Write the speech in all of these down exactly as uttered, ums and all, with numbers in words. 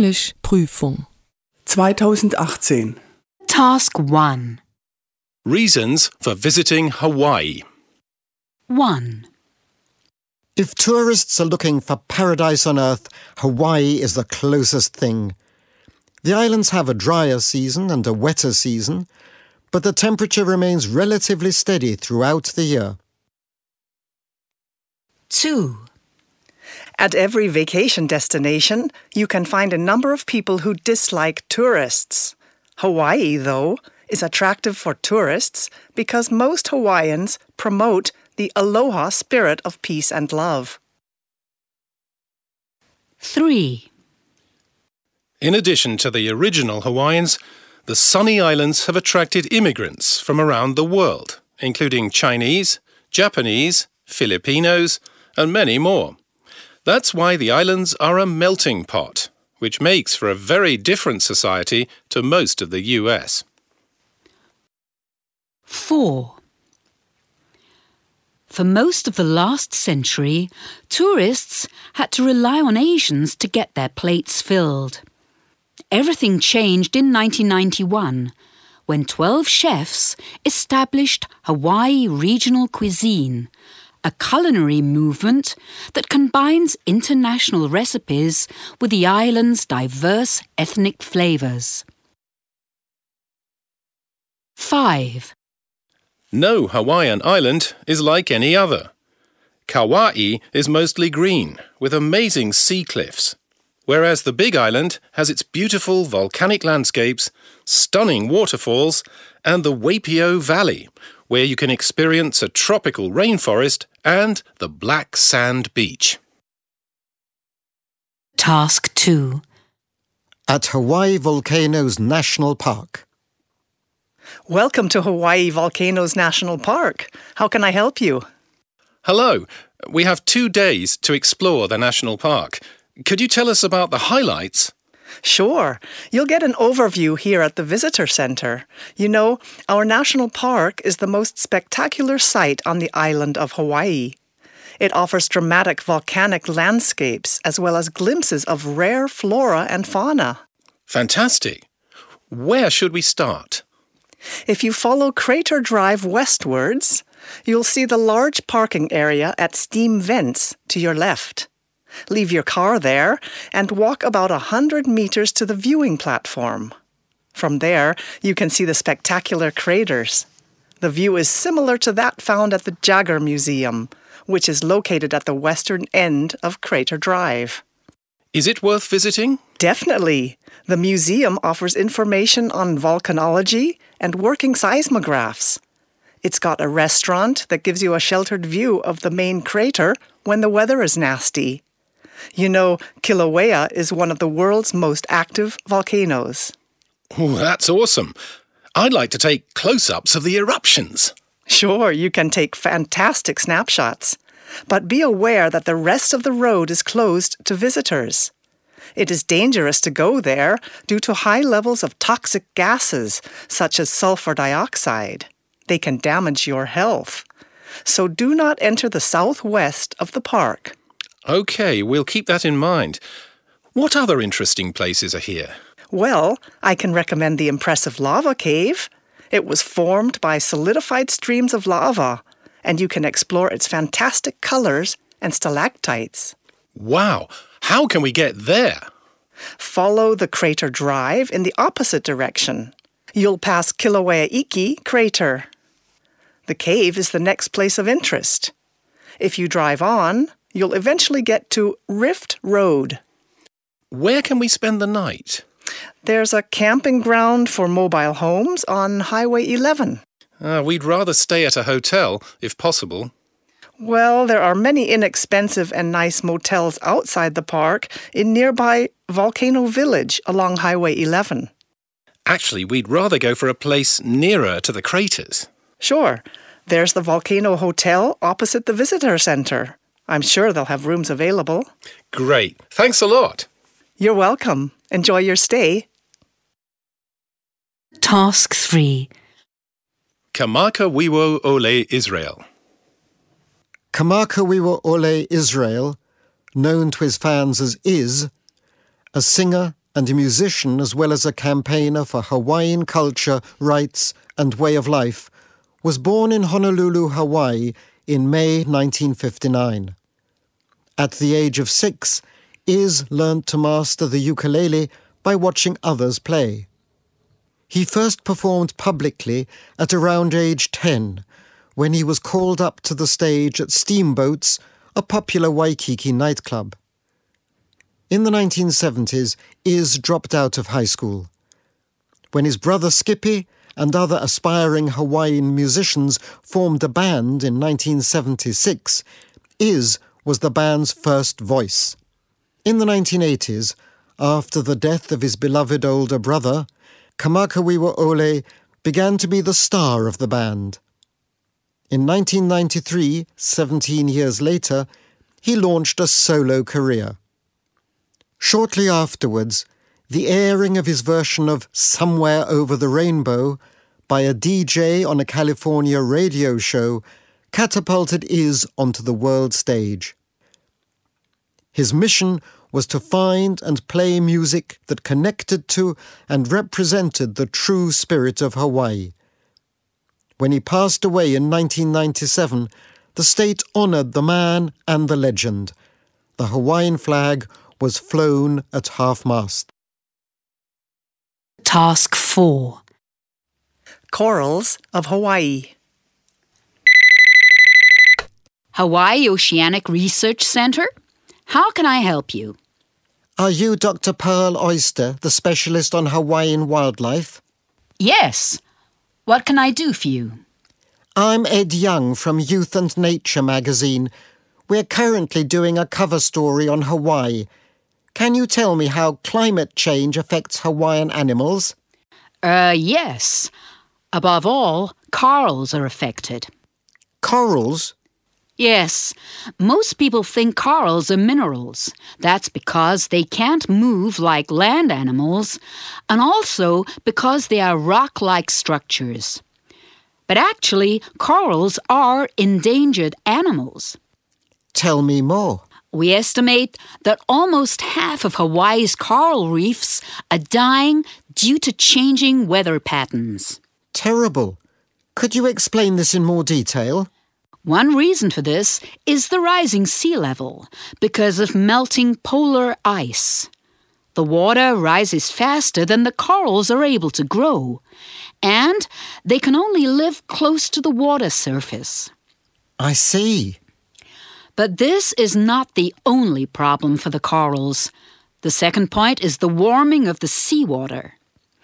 Englisch Prüfung zwanzig achtzehn. Task one. Reasons for visiting Hawaii. one. If tourists are looking for paradise on earth, Hawaii is the closest thing. The islands have a drier season and a wetter season, but the temperature remains relatively steady throughout the year. two. At every vacation destination, you can find a number of people who dislike tourists. Hawaii, though, is attractive for tourists because most Hawaiians promote the aloha spirit of peace and love. three. In addition to the original Hawaiians, the sunny islands have attracted immigrants from around the world, including Chinese, Japanese, Filipinos, and many more. That's why the islands are a melting pot, which makes for a very different society to most of the U S. four. For most of the last century, tourists had to rely on Asians to get their plates filled. Everything changed in nineteen ninety-one, when twelve chefs established Hawaii Regional Cuisine, a culinary movement that combines international recipes with the island's diverse ethnic flavours. five. No Hawaiian island is like any other. Kauai is mostly green, with amazing sea cliffs, whereas the Big Island has its beautiful volcanic landscapes, stunning waterfalls, and the Waipio Valley, where you can experience a tropical rainforest and the black sand beach. Task two. At Hawaii Volcanoes National Park. Welcome to Hawaii Volcanoes National Park. How can I help you? Hello. We have two days to explore the national park. Could you tell us about the highlights? Sure. You'll get an overview here at the Visitor Center. You know, our national park is the most spectacular site on the island of Hawaii. It offers dramatic volcanic landscapes as well as glimpses of rare flora and fauna. Fantastic. Where should we start? If you follow Crater Drive westwards, you'll see the large parking area at Steam Vents to your left. Leave your car there and walk about a hundred meters to the viewing platform. From there, you can see the spectacular craters. The view is similar to that found at the Jagger Museum, which is located at the western end of Crater Drive. Is it worth visiting? Definitely. The museum offers information on volcanology and working seismographs. It's got a restaurant that gives you a sheltered view of the main crater when the weather is nasty. You know, Kilauea is one of the world's most active volcanoes. Oh, that's awesome. I'd like to take close-ups of the eruptions. Sure, you can take fantastic snapshots. But be aware that the rest of the road is closed to visitors. It is dangerous to go there due to high levels of toxic gases, such as sulfur dioxide. They can damage your health. So do not enter the southwest of the park. OK, we'll keep that in mind. What other interesting places are here? Well, I can recommend the impressive lava cave. It was formed by solidified streams of lava, and you can explore its fantastic colors and stalactites. Wow! How can we get there? Follow the Crater Drive in the opposite direction. You'll pass Kilauea Iki Crater. The cave is the next place of interest. If you drive on, you'll eventually get to Rift Road. Where can we spend the night? There's a camping ground for mobile homes on Highway eleven. Uh, we'd rather stay at a hotel, if possible. Well, there are many inexpensive and nice motels outside the park in nearby Volcano Village along Highway eleven. Actually, we'd rather go for a place nearer to the craters. Sure. There's the Volcano Hotel opposite the Visitor Center. I'm sure they'll have rooms available. Great. Thanks a lot. You're welcome. Enjoy your stay. Task three. Kamakawiwo Ole Israel. Kamakawiwo Ole Israel, known to his fans as Iz, a singer, and a musician as well as a campaigner for Hawaiian culture, rights, and way of life, was born in Honolulu, Hawaii in May nineteen fifty-nine. At the age of six, Iz learnt to master the ukulele by watching others play. He first performed publicly at around age ten, when he was called up to the stage at Steamboats, a popular Waikiki nightclub. In the nineteen seventies, Iz dropped out of high school. When his brother Skippy and other aspiring Hawaiian musicians formed a band in nineteen seventy-six, Iz was the band's first voice. In the nineteen eighties, after the death of his beloved older brother, Kamakawiwa Ole began to be the star of the band. In nineteen ninety-three, seventeen years later, he launched a solo career. Shortly afterwards, the airing of his version of Somewhere Over the Rainbow by a D J on a California radio show catapulted Iz onto the world stage. His mission was to find and play music that connected to and represented the true spirit of Hawaii. When he passed away in nineteen ninety-seven, the state honoured the man and the legend. The Hawaiian flag was flown at half-mast. Task four. Corals of Hawaii. Hawaii Oceanic Research Center? How can I help you? Are you Doctor Pearl Oyster, the specialist on Hawaiian wildlife? Yes. What can I do for you? I'm Ed Young from Youth and Nature magazine. We're currently doing a cover story on Hawaii. Can you tell me how climate change affects Hawaiian animals? Uh, yes. Above all, corals are affected. Corals? Yes. Most people think corals are minerals. That's because they can't move like land animals, and also because they are rock-like structures. But actually, corals are endangered animals. Tell me more. We estimate that almost half of Hawaii's coral reefs are dying due to changing weather patterns. Terrible. Could you explain this in more detail? One reason for this is the rising sea level because of melting polar ice. The water rises faster than the corals are able to grow, and they can only live close to the water surface. I see. But this is not the only problem for the corals. The second point is the warming of the seawater.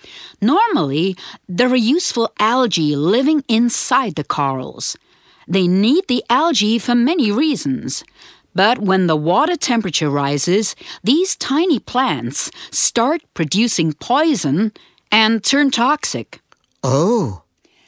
Normally, there are useful algae living inside the corals. They need the algae for many reasons. But when the water temperature rises, these tiny plants start producing poison and turn toxic. Oh.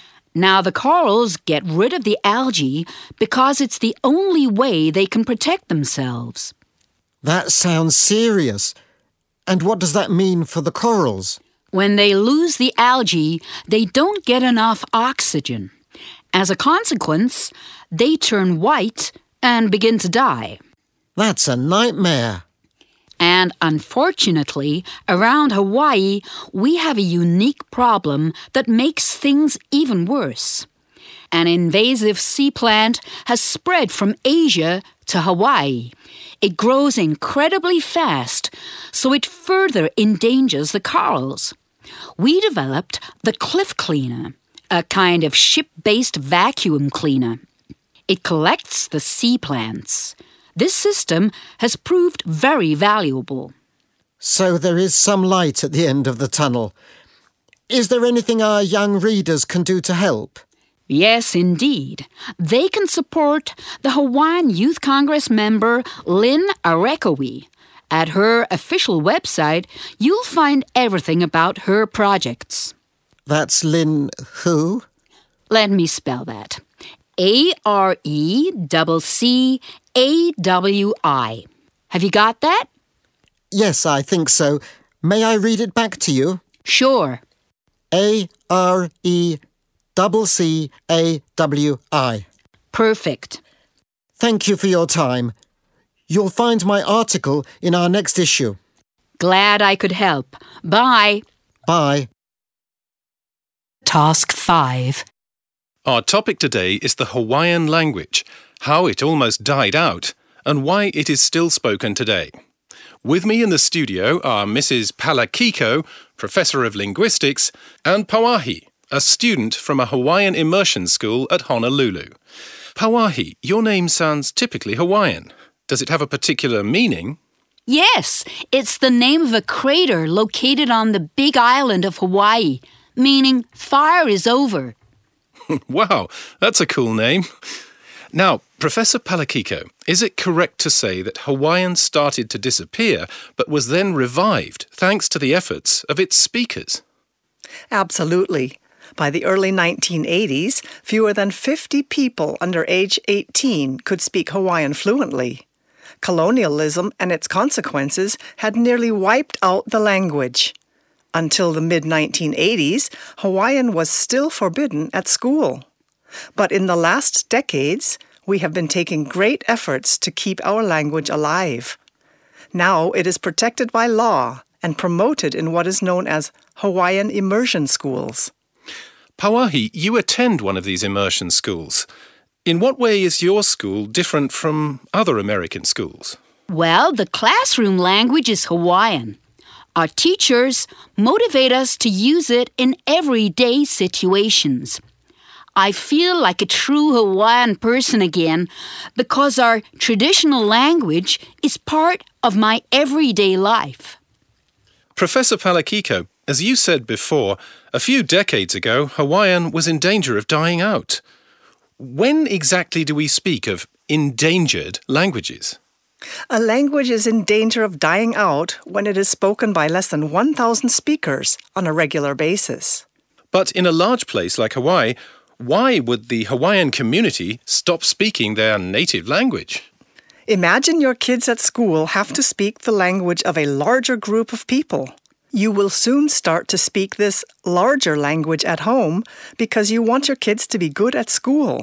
Now the corals get rid of the algae because it's the only way they can protect themselves. That sounds serious. And what does that mean for the corals? When they lose the algae, they don't get enough oxygen. As a consequence, they turn white and begin to die. That's a nightmare. And unfortunately, around Hawaii, we have a unique problem that makes things even worse. An invasive sea plant has spread from Asia to Hawaii. It grows incredibly fast, so it further endangers the corals. We developed the cliff cleaner, a kind of ship-based vacuum cleaner. It collects the sea plants. This system has proved very valuable. So there is some light at the end of the tunnel. Is there anything our young readers can do to help? Yes, indeed. They can support the Hawaiian Youth Congress member Lynn Arekowi. At her official website, you'll find everything about her projects. That's Lynn who? Let me spell that. A R E C C A W I. Have you got that? Yes, I think so. May I read it back to you? Sure. A R E C C A W I. Perfect. Thank you for your time. You'll find my article in our next issue. Glad I could help. Bye. Bye. Task five. Our topic today is the Hawaiian language, how it almost died out, and why it is still spoken today. With me in the studio are Missus Palakiko, Professor of Linguistics, and Pauahi, a student from a Hawaiian immersion school at Honolulu. Pauahi, your name sounds typically Hawaiian. Does it have a particular meaning? Yes, it's the name of a crater located on the big island of Hawaii, meaning fire is over. Wow, that's a cool name. Now, Professor Palakiko, is it correct to say that Hawaiian started to disappear but was then revived thanks to the efforts of its speakers? Absolutely. By the early nineteen eighties, fewer than fifty people under age eighteen could speak Hawaiian fluently. Colonialism and its consequences had nearly wiped out the language. Until the mid nineteen eighties, Hawaiian was still forbidden at school. But in the last decades, we have been taking great efforts to keep our language alive. Now it is protected by law and promoted in what is known as Hawaiian immersion schools. Pauahi, you attend one of these immersion schools. In what way is your school different from other American schools? Well, the classroom language is Hawaiian. Our teachers motivate us to use it in everyday situations. I feel like a true Hawaiian person again because our traditional language is part of my everyday life. Professor Palakiko, as you said before, a few decades ago, Hawaiian was in danger of dying out. When exactly do we speak of endangered languages? A language is in danger of dying out when it is spoken by less than one thousand speakers on a regular basis. But in a large place like Hawaii, why would the Hawaiian community stop speaking their native language? Imagine your kids at school have to speak the language of a larger group of people. You will soon start to speak this larger language at home because you want your kids to be good at school.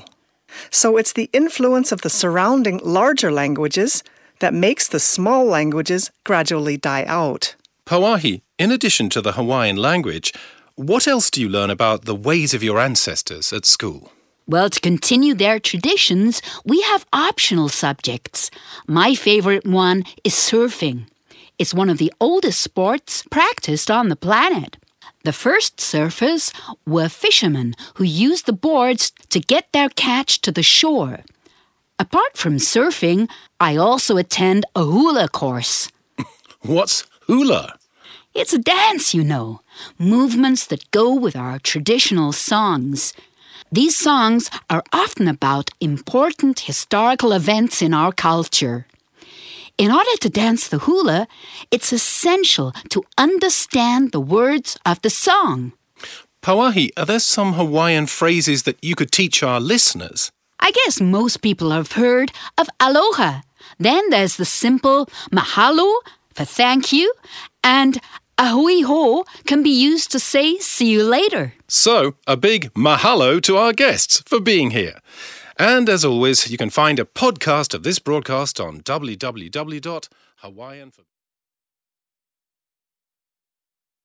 So it's the influence of the surrounding larger languages that makes the small languages gradually die out. Pauahi, in addition to the Hawaiian language, what else do you learn about the ways of your ancestors at school? Well, to continue their traditions, we have optional subjects. My favorite one is surfing. It's one of the oldest sports practiced on the planet. The first surfers were fishermen who used the boards to get their catch to the shore. Apart from surfing, I also attend a hula course. What's hula? It's a dance, you know. Movements that go with our traditional songs. These songs are often about important historical events in our culture. In order to dance the hula, it's essential to understand the words of the song. Pauahi, are there some Hawaiian phrases that you could teach our listeners? I guess most people have heard of aloha. Then there's the simple mahalo for thank you, and ahui ho can be used to say see you later. So, a big mahalo to our guests for being here. And as always, you can find a podcast of this broadcast on w w w dot hawaiian